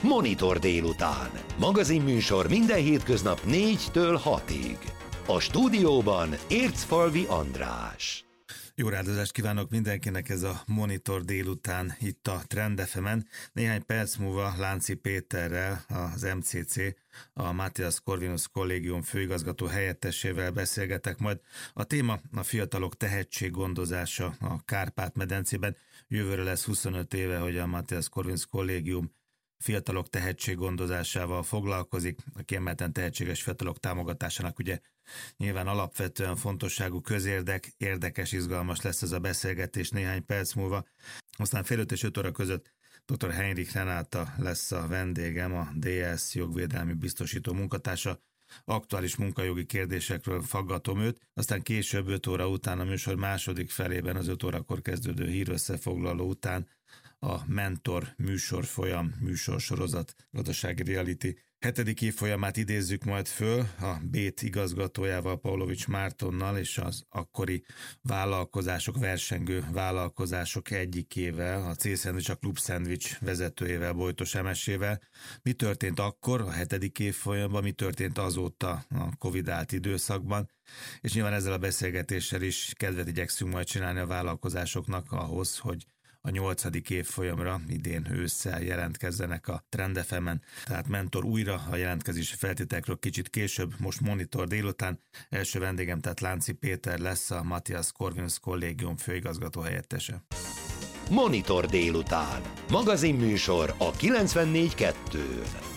Monitor délután. Magazinműsor minden hétköznap 4-től 6-ig. A stúdióban Ércfalvi András. Jó rádozást kívánok mindenkinek, ez a Monitor délután itt a Trend FM-en. Néhány perc múlva Lánci Péterrel, az MCC, a Matthias Corvinus Kollégium főigazgató helyettesével beszélgetek majd. A téma a fiatalok tehetséggondozása a Kárpát-medencében. Jövőre lesz 25 éve, hogy a Matthias Corvinus Kollégium fiatalok tehetséggondozásával foglalkozik. A kiemelten tehetséges fiatalok támogatásának ugye nyilván alapvetően fontosságú közérdek, érdekes, izgalmas lesz ez a beszélgetés néhány perc múlva. Aztán fél 5 és 5 óra között dr. Heinrich Renáta lesz a vendégem, a DS jogvédelmi biztosító munkatársa. Aktuális munkajogi kérdésekről faggatom őt, aztán később 5 óra után a műsor második felében, az 5 órakor kezdődő hírösszefoglaló után a Mentor műsorsorozat gazdasági reality 7. évfolyamát idézzük majd föl a BÉT igazgatójával, Pavlovics Mártonnal és az akkori vállalkozások, versengő vállalkozások egyikével, a C-Szendvics, a Klub Szendvics vezetőjével, Bojtos Emesével. Mi történt akkor, a 7. évfolyamban, mi történt azóta a Covid-ált időszakban, és nyilván ezzel a beszélgetéssel is kedvet igyekszünk majd csinálni a vállalkozásoknak ahhoz, hogy a 8. évfolyamra idén ősszel jelentkezzenek a Trend FM-en. Tehát Mentor újra, a jelentkezési feltételekről kicsit később, most Monitor délután. Első vendégem tehát Lánci Péter lesz, a Matthias Corvinus Kollégium főigazgató helyettese. Monitor délután. Magazinműsor a 94.2-n.